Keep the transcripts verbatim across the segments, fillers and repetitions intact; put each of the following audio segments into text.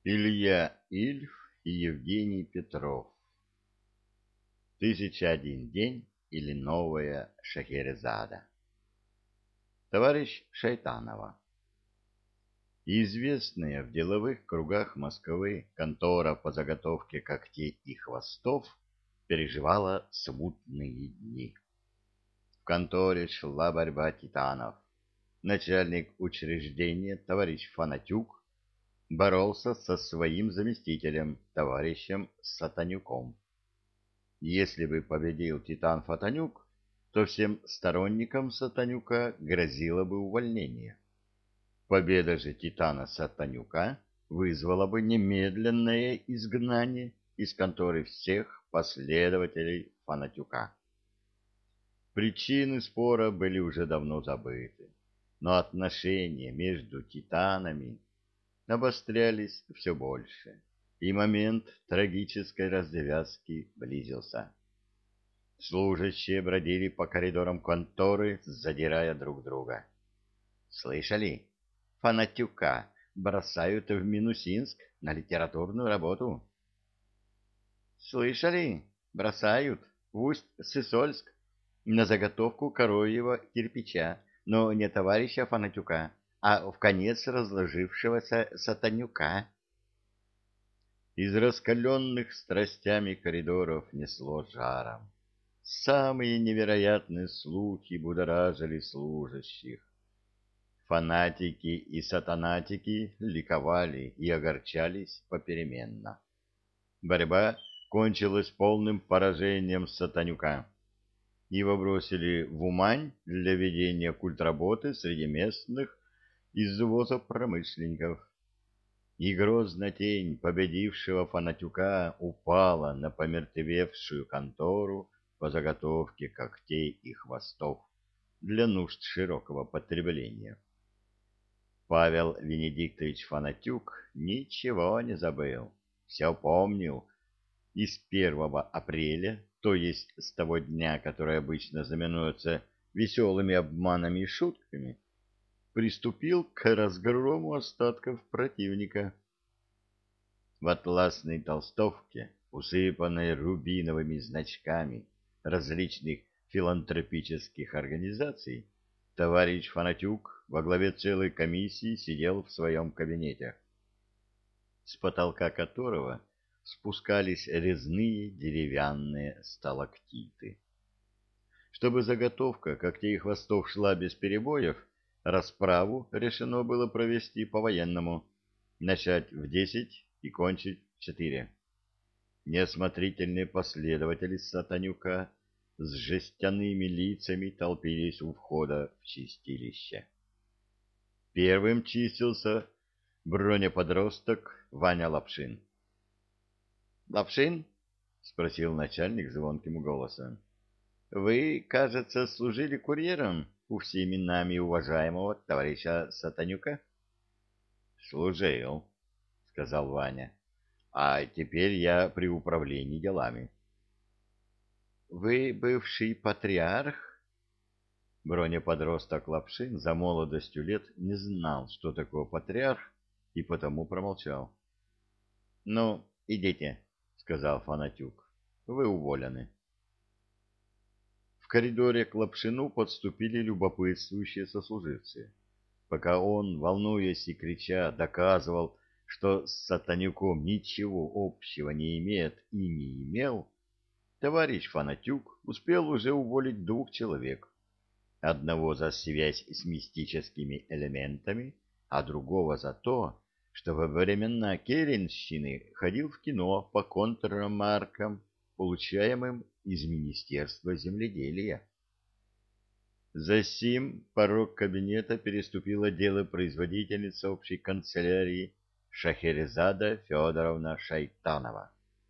Илья Ильф и Евгений Петров. Тысяча один день или новая Шахерезада. Товарищ Шайтанова. Известная в деловых кругах Москвы контора по заготовке когтей и хвостов переживала смутные дни. В конторе шла борьба титанов. Начальник учреждения, товарищ Фанатюк, боролся со своим заместителем, товарищем Сатанюком. Если бы победил Титан Фатанюк, то всем сторонникам Сатанюка грозило бы увольнение. Победа же Титана Сатанюка вызвала бы немедленное изгнание из конторы всех последователей Фанатюка. Причины спора были уже давно забыты, но отношения между титанами обострялись все больше, и момент трагической развязки близился. Служащие бродили по коридорам конторы, задирая друг друга. Слышали? Фанатюка бросают в Минусинск на литературную работу. Слышали? Бросают в Усть-Сысольск на заготовку коровьего кирпича, но не товарища Фанатюка, а в конец разложившегося Сатанюка. Из раскаленных страстями коридоров несло жаром. Самые невероятные слухи будоражили служащих. Фанатики и сатанатики ликовали и огорчались попеременно. Борьба кончилась полным поражением Сатанюка. Его бросили в Умань для ведения культработы среди местных извозопромышленников. И грозная тень победившего Фанатюка упала на помертвевшую контору по заготовке когтей и хвостов для нужд широкого потребления. Павел Венедиктович Фанатюк ничего не забыл, все помнил, и с первого апреля, то есть с того дня, который обычно знаменуется веселыми обманами и шутками, приступил к разгрому остатков противника. В атласной толстовке, усыпанной рубиновыми значками различных филантропических организаций, товарищ Фанатюк во главе целой комиссии сидел в своем кабинете, с потолка которого спускались резные деревянные сталактиты. Чтобы заготовка когтей и хвостов шла без перебоев, расправу решено было провести по-военному, начать в десять и кончить в четыре. Неосмотрительные последователи Сатанюка с жестяными лицами толпились у входа в чистилище. Первым чистился бронеподросток Ваня Лапшин. — Лапшин? — спросил начальник звонким голосом. — Вы, кажется, служили курьером у всеми нами уважаемого товарища Сатанюка? — Служил, — сказал Ваня. — А теперь я при управлении делами. — Вы бывший патриарх? Бронеподросток Лапшин за молодостью лет не знал, что такое патриарх, и потому промолчал. — Ну, идите, — сказал Фанатюк. — Вы уволены. В коридоре к Лапшину подступили любопытствующие сослуживцы. Пока он, волнуясь и крича, доказывал, что с Сатанюком ничего общего не имеет и не имел, товарищ Фанатюк успел уже уволить двух человек. Одного за связь с мистическими элементами, а другого за то, что во времена керенщины ходил в кино по контрмаркам, получаемым из Министерства земледелия. Засим порог кабинета переступила делопроизводительница общей канцелярии Шахерезада Федоровна Шайтанова.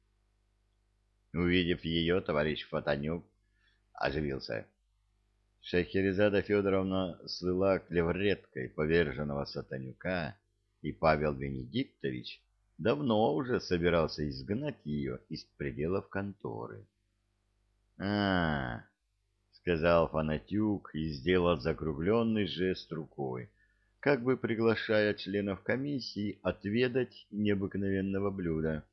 Увидев ее, товарищ Фатанюк оживился. Шахерезада Федоровна слыла клевреткой поверженного Сатанюка, и Павел Венедиктович давно уже собирался изгнать ее из пределов конторы. — А, — сказал Фанатюк и сделал закругленный жест рукой, как бы приглашая членов комиссии отведать необыкновенного блюда.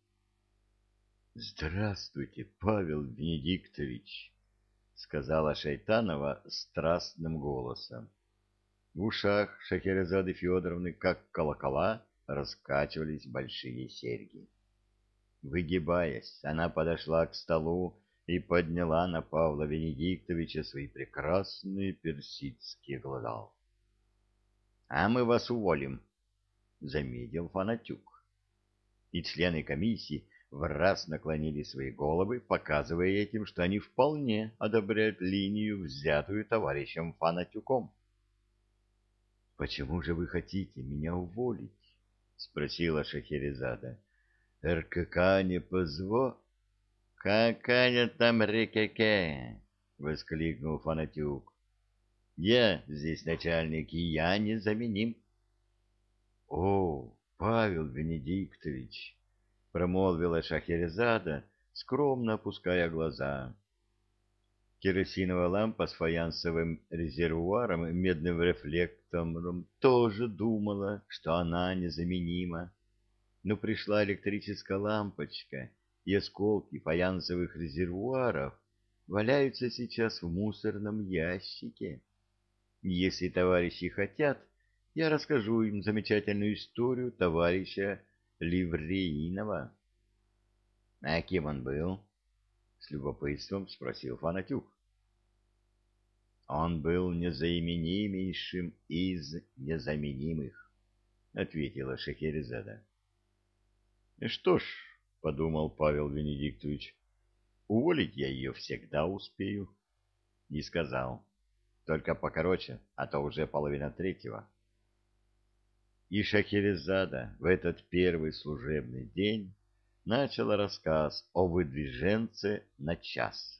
«Здравствуйте, Павел Венедиктович», — сказала Шайтанова страстным голосом. В ушах Шахерезады Федоровны, как колокола, раскачивались большие серьги. Выгибаясь, она подошла к столу и подняла на Павла Венедиктовича свои прекрасные персидские глаза. — А мы вас уволим, — заметил Фанатюк. И члены комиссии враз наклонили свои головы, показывая этим, что они вполне одобряют линию, взятую товарищем Фанатюком. — Почему же вы хотите меня уволить? — спросила Шахерезада. — РКК не позво... — Какая там РКК? — воскликнул Фанатюк. — Я здесь начальник, и я незаменим. — О, Павел Венедиктович! — промолвила Шахерезада, скромно опуская глаза. Керосиновая лампа с фаянсовым резервуаром и медным рефлектором тоже думала, что она незаменима. Но пришла электрическая лампочка, и осколки фаянсовых резервуаров валяются сейчас в мусорном ящике. Если товарищи хотят, я расскажу им замечательную историю товарища Ливреинова. — А кем он был? — с любопытством спросил Фанатюк. — Он был незаменимейшим из незаменимых, — ответила Шахерезада. — Что ж, — подумал Павел Венедиктович, — уволить я ее всегда успею. И сказал: — Только покороче, а то уже половина третьего. И Шахерезада в этот первый служебный день начала рассказ о выдвиженце на час.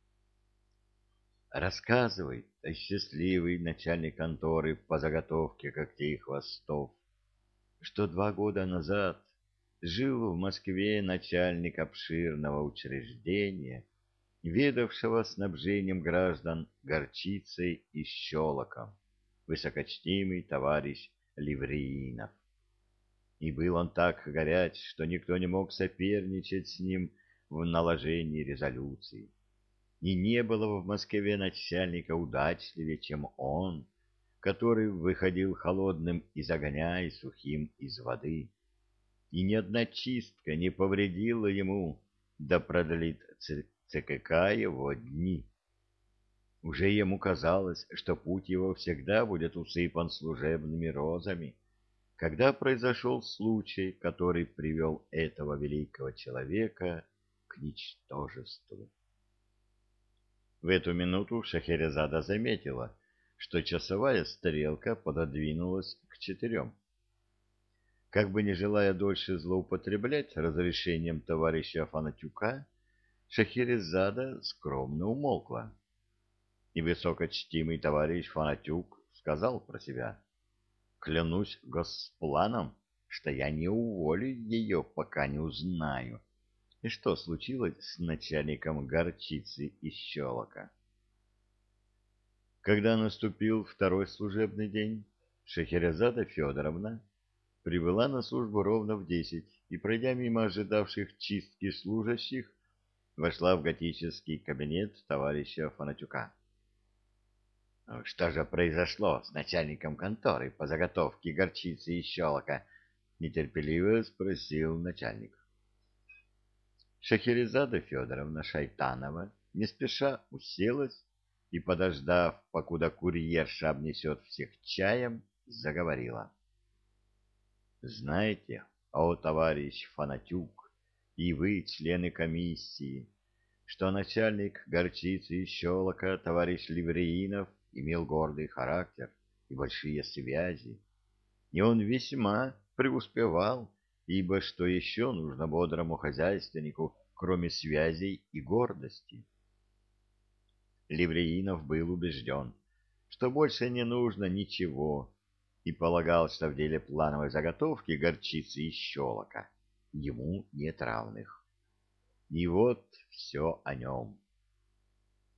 Рассказывает счастливый начальник конторы по заготовке когтей и хвостов, что два года назад жил в Москве начальник обширного учреждения, ведавшего снабжением граждан горчицей и щелоком, высокочтимый товарищ Ливреинов. И был он так горяч, что никто не мог соперничать с ним в наложении резолюций. И не было в Москве начальника удачливее, чем он, который выходил холодным из огня и сухим из воды. И ни одна чистка не повредила ему, да продлит ЦКК его дни. Уже ему казалось, что путь его всегда будет усыпан служебными розами, когда произошел случай, который привел этого великого человека к ничтожеству. В эту минуту Шахерезада заметила, что часовая стрелка пододвинулась к четырем. Как бы не желая дольше злоупотреблять разрешением товарища Фанатюка, Шахерезада скромно умолкла. И высокочтимый товарищ Фанатюк сказал про себя: «Клянусь госпланом, что я не уволю ее, пока не узнаю, и что случилось с начальником горчицы и щелока». Когда наступил второй служебный день, Шахерезада Федоровна прибыла на службу ровно в десять и, пройдя мимо ожидавших чистки служащих, вошла в готический кабинет товарища Фанатюка. — Что же произошло с начальником конторы по заготовке горчицы и щелока? — нетерпеливо спросил начальник. Шахерезада Федоровна Шайтанова не спеша уселась и, подождав, покуда курьерша обнесет всех чаем, заговорила. Знаете, о товарищ Фанатюк, и вы, члены комиссии, что начальник горчицы и щелока товарищ Ливреинов имел гордый характер и большие связи, и он весьма преуспевал, ибо что еще нужно бодрому хозяйственнику, кроме связей и гордости? Ливреинов был убежден, что больше не нужно ничего, и полагал, что в деле плановой заготовки горчицы и щелока ему нет равных. И вот все о нем.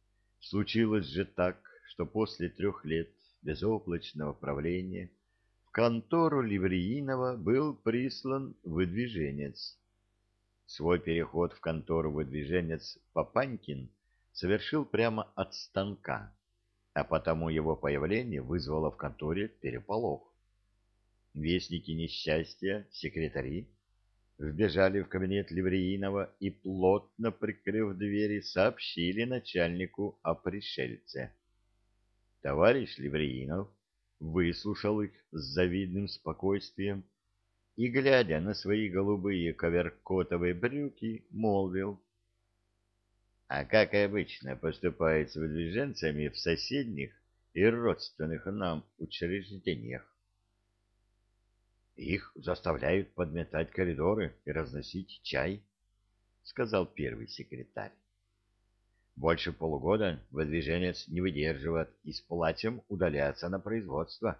Случилось же так, что после трех лет безоблачного правления в контору Ливреинова был прислан выдвиженец. Свой переход в контору выдвиженец Папанькин совершил прямо от станка, а потому его появление вызвало в конторе переполох. Вестники несчастья, секретари, вбежали в кабинет Ливреинова и, плотно прикрыв двери, сообщили начальнику о пришельце. Товарищ Ливреинов выслушал их с завидным спокойствием и, глядя на свои голубые коверкотовые брюки, молвил: «А как обычно поступает с выдвиженцами в соседних и родственных нам учреждениях?» «Их заставляют подметать коридоры и разносить чай», — сказал первый секретарь. «Больше полугода выдвиженец не выдерживает и с платьем удаляется на производство».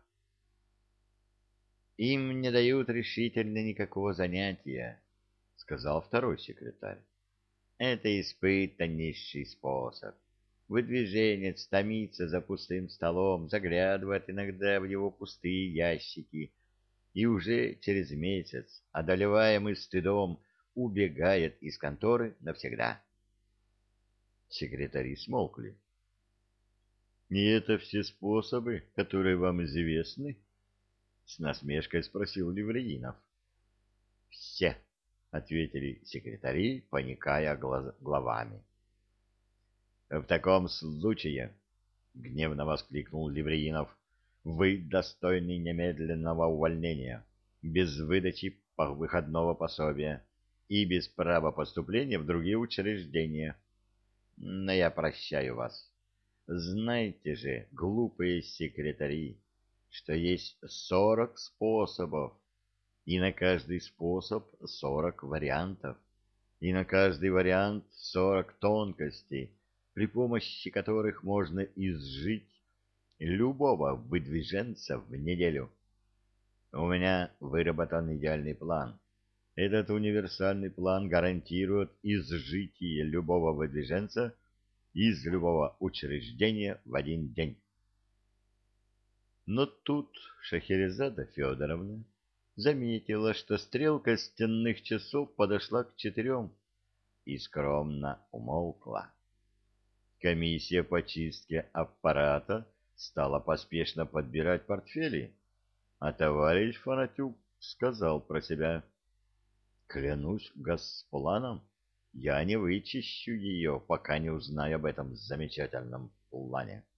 «Им не дают решительно никакого занятия», — сказал второй секретарь. «Это испытаннейший способ. Выдвиженец томится за пустым столом, заглядывает иногда в его пустые ящики и уже через месяц, одолеваемый стыдом, убегает из конторы навсегда». Секретари смолкли. «И это все способы, которые вам известны?» — с насмешкой спросил Ливреинов. «Все», — ответили секретари, поникая глаз... головами. «В таком случае», — гневно воскликнул Ливреинов, — «вы достойны немедленного увольнения, без выдачи выходного пособия и без права поступления в другие учреждения. Но я прощаю вас. Знаете же, глупые секретари, что есть сорок способов, и на каждый способ сорок вариантов, и на каждый вариант сорок тонкостей, при помощи которых можно изжить любого выдвиженца в неделю. У меня выработан идеальный план. Этот универсальный план гарантирует изжитие любого выдвиженца из любого учреждения в один день. Но тут Шахерезада Федоровна заметила, что стрелка стенных часов подошла к четырем и скромно умолкла. Комиссия по чистке аппарата стала поспешно подбирать портфели, а товарищ Фанатюк сказал про себя: «Клянусь Госпланом, я не вычищу ее, пока не узнаю об этом замечательном плане».